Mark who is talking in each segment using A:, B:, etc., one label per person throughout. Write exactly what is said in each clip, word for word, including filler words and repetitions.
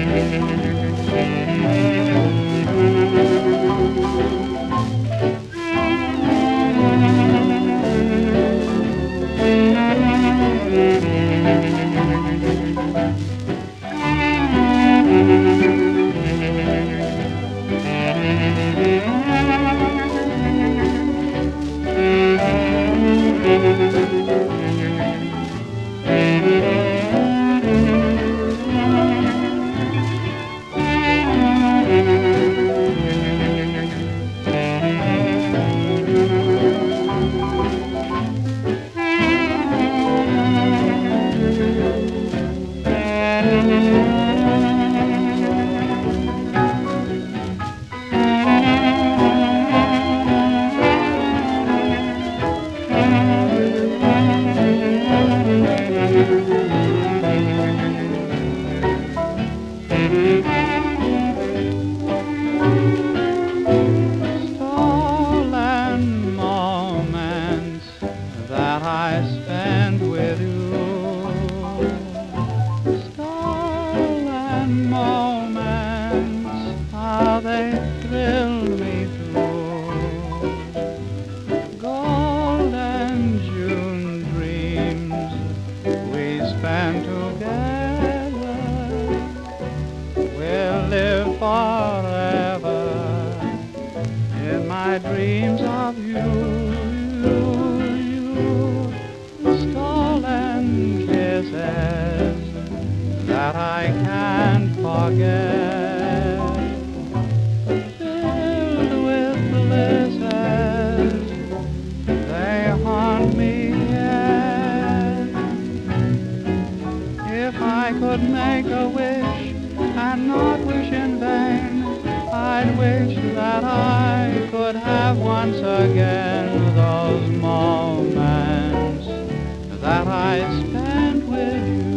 A: Stolen moments that I spent with you. Stolen moments, how they thrill me through. Golden June dreams we spent together will live forever in my dreams of you. You, you, stolen kisses that I can't forget, filled with blisses, they haunt me yet. If I could make a wish and not wish in vain, I'd wish that I could have once again those moments that I spent with you.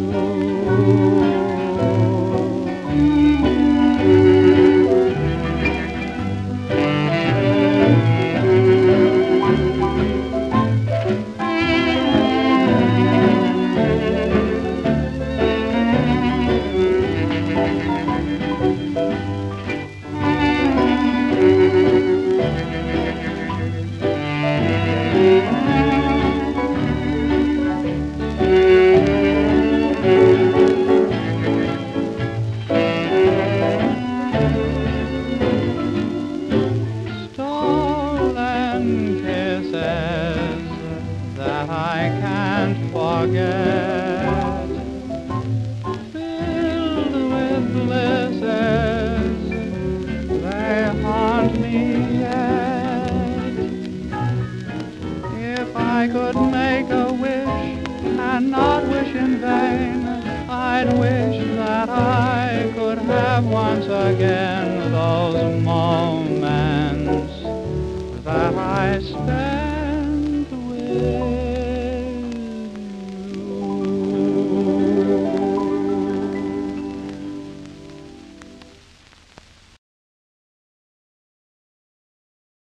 A: That I can't forget, filled with blisses, they haunt me yet. If I could make a wish and not wish in vain, I'd wish that I could have once again those moments that I spent with